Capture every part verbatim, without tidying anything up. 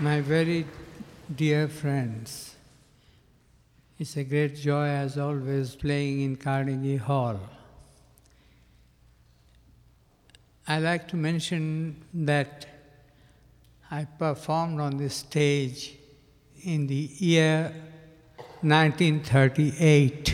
My very dear friends, it's a great joy as always playing in Carnegie Hall. I like to mention that I performed on this stage in the year nineteen thirty-eight.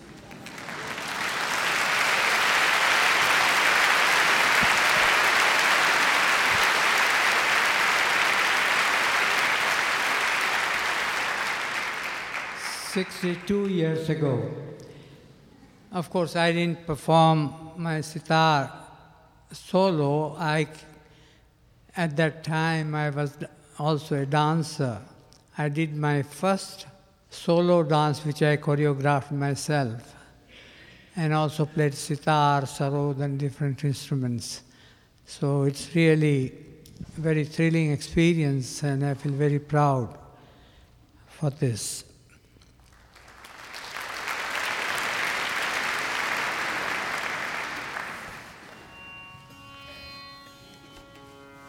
sixty-two years ago. Of course, I didn't perform my sitar solo. I, at that time, I was also a dancer. I did my first solo dance, which I choreographed myself, and also played sitar, sarod, and different instruments. So it's really a very thrilling experience, and I feel very proud for this.